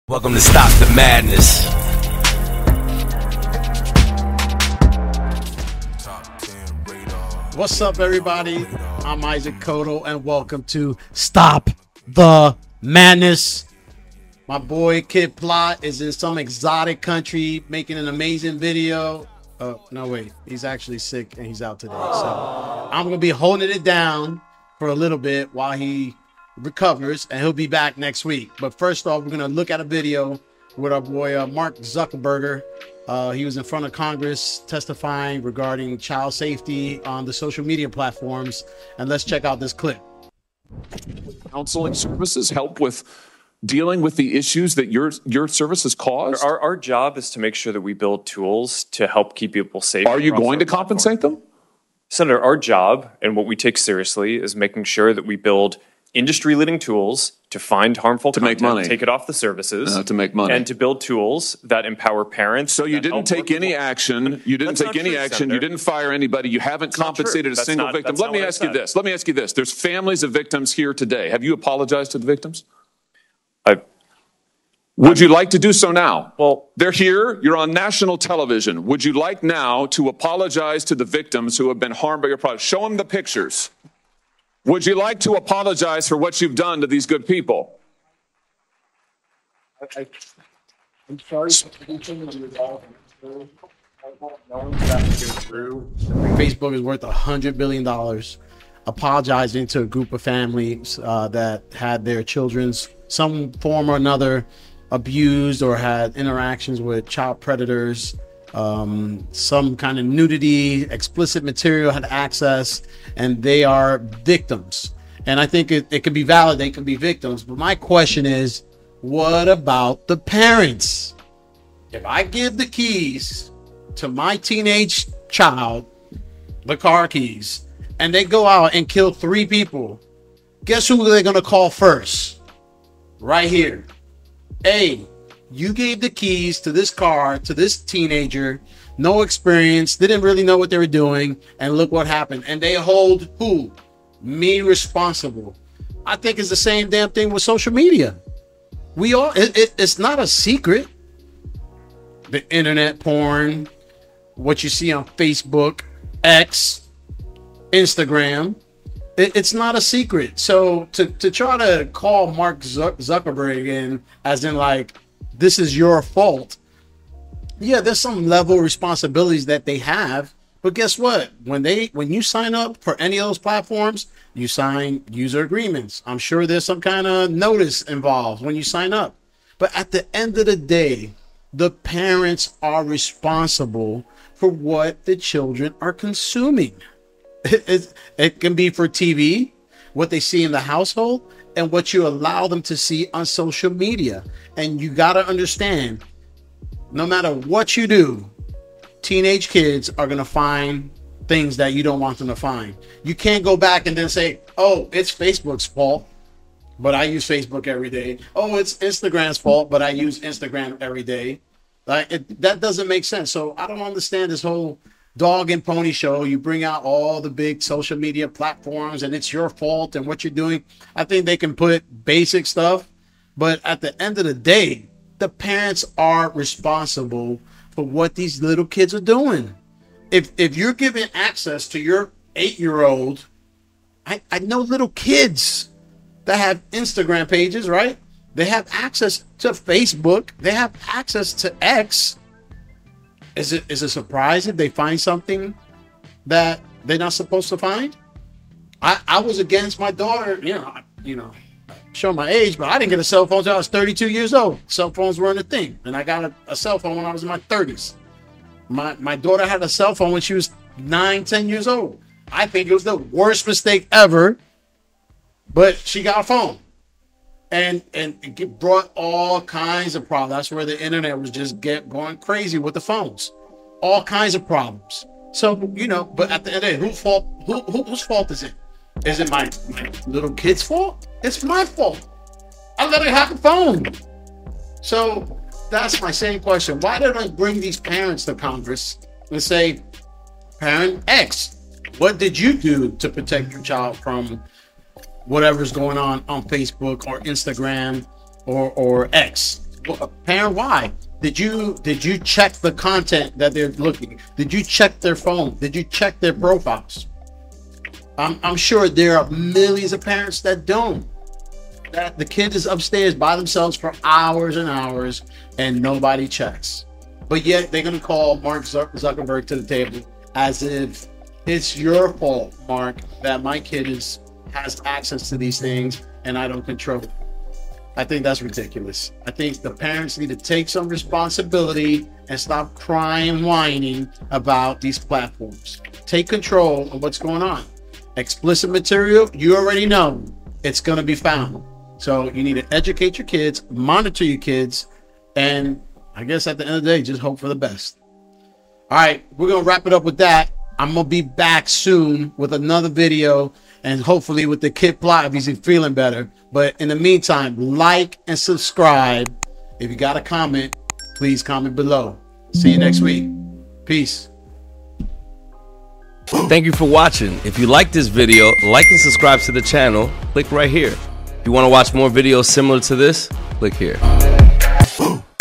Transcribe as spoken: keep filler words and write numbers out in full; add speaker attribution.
Speaker 1: Welcome to Stop the Madness.
Speaker 2: What's up, everybody? I'm Isaac Cotto, and welcome to Stop the Madness. My boy Kid Plot is in some exotic country making an amazing video. Oh, no, wait. He's actually sick and he's out today. So I'm going to be holding it down for a little bit while he recovers, and he'll be back next week. But first off, we're going to look at a video with our boy uh, Mark Zuckerberg. Uh, he was in front of Congress testifying regarding child safety on the social media platforms. And let's check out this clip.
Speaker 3: Counseling services help with dealing with the issues that your your services cause?
Speaker 4: Our, our job is to make sure that we build tools to help keep people safe.
Speaker 3: Are you going to compensate them?
Speaker 4: Senator, our job and what we take seriously is making sure that we build industry-leading tools to find harmful
Speaker 3: to
Speaker 4: content,
Speaker 3: make money,
Speaker 4: take it off the services,
Speaker 3: uh, to make money,
Speaker 4: and to build tools that empower parents.
Speaker 3: So you didn't take any action. You didn't take any action. You didn't fire anybody. You haven't compensated a single victim. Let me ask you this. Let me ask you this. There's families of victims here today. Have you apologized to the victims?
Speaker 4: I,
Speaker 3: Would you like to do so now?
Speaker 4: Well,
Speaker 3: they're here. You're on national television. Would you like now to apologize to the victims who have been harmed by your product? Show them the pictures. Would you like to apologize for what you've done to these good people?
Speaker 2: I, I, I'm sorry for anything that you're Facebook is worth a hundred billion dollars. Apologizing to a group of families uh, that had their children's some form or another abused or had interactions with child predators. Um, some kind of nudity, explicit material had access, and they are victims. And I think it, it could be valid, they could be victims. But my question is, what about the parents? If I give the keys to my teenage child, the car keys, and they go out and kill three people, guess who they're going to call first? Right here. A, you gave the keys to this car to this teenager, no experience, didn't really know what they were doing, and look what happened. And they hold who? Me responsible. I think it's the same damn thing with social media. We all, it, it, it's not a secret. The internet porn, what you see on Facebook, X, Instagram, it, it's not a secret. So to, to try to call Mark Zuckerberg in as in like, this is your fault. Yeah, there's some level of responsibilities that they have, but guess what? When they, when you sign up for any of those platforms, you sign user agreements. I'm sure there's some kind of notice involved when you sign up. But at the end of the day, the parents are responsible for what the children are consuming. It, it, it can be for T V, what they see in the household, and what you allow them to see on social media. And you got to understand, no matter what you do, teenage kids are going to find things that you don't want them to find. You can't go back and then say, oh, it's Facebook's fault, but I use Facebook every day. Oh, it's Instagram's fault, but I use Instagram every day. Like, it, that doesn't make sense. So I don't understand this whole dog and pony show. You bring out all the big social media platforms and it's your fault and what you're doing. I think they can put basic stuff, but at the end of the day, the parents are responsible for what these little kids are doing. If if you're giving access to your eight-year-old, I, I know little kids that have Instagram pages, right? They have access to Facebook. They have access to X. Is it is it surprising if they find something that they're not supposed to find? I, I was against my daughter, you know, you know, show my age, but I didn't get a cell phone until I was thirty-two years old. Cell phones weren't a thing. And I got a, a cell phone when I was in my thirties. My my daughter had a cell phone when she was nine, ten years old. I think it was the worst mistake ever, but she got a phone. And and it brought all kinds of problems. That's where the internet was just get going crazy with the phones. All kinds of problems. So, you know, but at the end of the day, whose fault, who, who, whose fault is it? Is it my, my little kid's fault? It's my fault. I let her have a phone. So that's my same question. Why don't I bring these parents to Congress and say, Parent X, what did you do to protect your child from whatever's going on on Facebook or Instagram or, or X? Well, parent, why? Did you did you check the content that they're looking? Did you check their phone? Did you check their profiles? I'm, I'm sure there are millions of parents that don't. That the kid is upstairs by themselves for hours and hours and nobody checks. But yet they're going to call Mark Zuckerberg to the table as if it's your fault, Mark, that my kid is has access to these things and I don't control it. I think that's ridiculous. I think the parents need to take some responsibility and stop crying and whining about these platforms. Take control of what's going on. Explicit material, you already know it's going to be found. So you need to educate your kids, monitor your kids, and I guess at the end of the day, just hope for the best. All right, we're going to wrap it up with that. I'm going to be back soon with another video and hopefully with the kid plot if he's feeling better. But in the meantime, like and subscribe. If you got a comment, please comment below. See you next week. Peace.
Speaker 1: Thank you for watching. If you like this video, like and subscribe to the channel. Click right here. If you want to watch more videos similar to this, click here.